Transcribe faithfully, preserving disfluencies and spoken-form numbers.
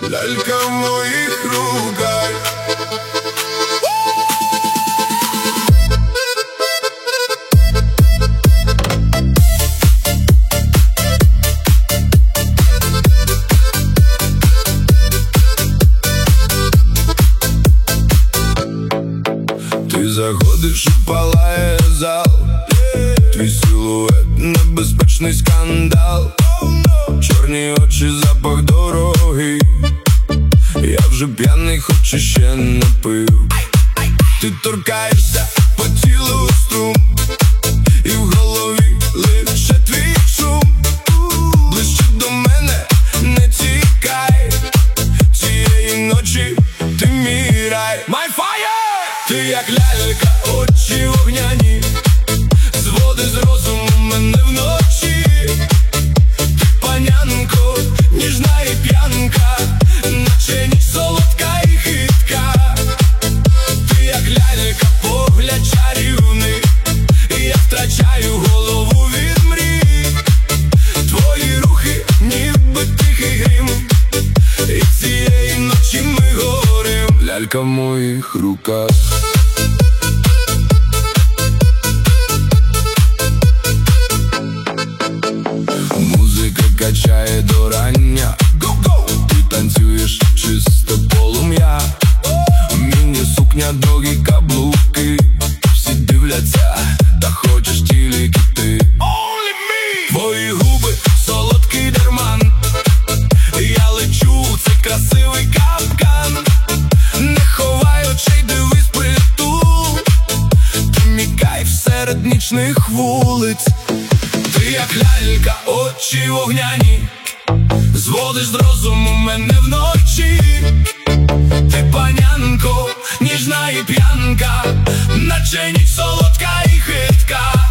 Лялька в моїх руках. Ти заходиш і палає зал, твій силует – небезпечний скандал. Чорні очі, запах дороги, я вже п'яний, хоч іще не пив. Ти торкаєшся по тілу струм, і в голові лише твій шум. Ближче до мене не тікай, цієї ночі ти мій рай. My fire! Ти як лялька, очі вогняні, зводиш з розуму мене вночі. Ти панянко, ніжна і п'янка, наче ніч солодка і хитка. Ти як лялька, погляд чарівний, і я втрачаю голову від мрій. Твої рухи, ніби тихий грім, і цієї ночі ми горим. Лялька в моїх руках. Музика качає до рання, ти танцюєш чисте полум'я. Міні-сукня, довгі каблуки, всі дивляться, та хочеш тільки ти. Твої губи – солодкий дурман, я лечу у цей красивий капкан. Не ховай очей, дивись притул, ти мій кайф серед нічних вулиць. Ти як лялька, очі вогняні, зводиш з розуму мене вночі. Ти панянко, ніжна і п'янка, наче ніч солодка і хитка.